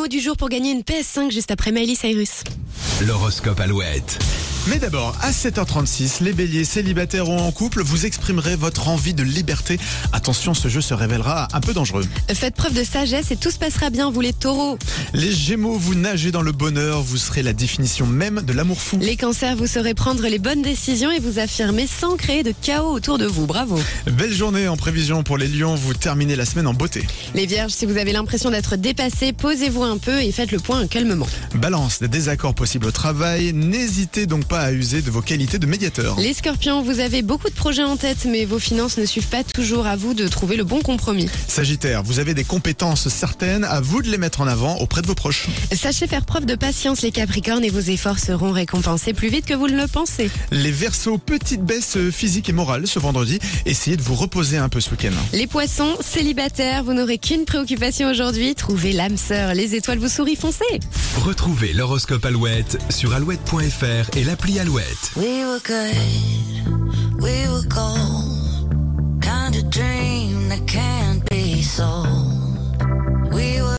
mot du jour pour gagner une PS5 juste après Miley Cyrus. L'horoscope Alouette. Mais d'abord, à 7h36, les béliers célibataires ou en couple, vous exprimerez votre envie de liberté. Attention, ce jeu se révélera un peu dangereux. Faites preuve de sagesse et tout se passera bien, vous les taureaux. Les gémeaux, vous nagez dans le bonheur, vous serez la définition même de l'amour fou. Les cancers, vous saurez prendre les bonnes décisions et vous affirmer sans créer de chaos autour de vous. Bravo. Belle journée en prévision pour les lions, vous terminez la semaine en beauté. Les vierges, si vous avez l'impression d'être dépassé, posez-vous un peu et faites le point calmement. Balance, des désaccords possibles au travail, n'hésitez donc pas à user de vos qualités de médiateur. Les scorpions, vous avez beaucoup de projets en tête, mais vos finances ne suivent pas toujours, à vous de trouver le bon compromis. Sagittaire, vous avez des compétences certaines, à vous de les mettre en avant auprès de vos proches. Sachez faire preuve de patience les capricornes et vos efforts seront récompensés plus vite que vous ne le pensez. Les Verseaux, petite baisse physique et morale ce vendredi, essayez de vous reposer un peu ce week-end. Les poissons, célibataires, vous n'aurez qu'une préoccupation aujourd'hui, trouvez l'âme sœur. Les étoiles vous sourient, foncez. Retrouvez l'horoscope Alouette sur alouette.fr et l'appli Alouette. We were good, we were gold.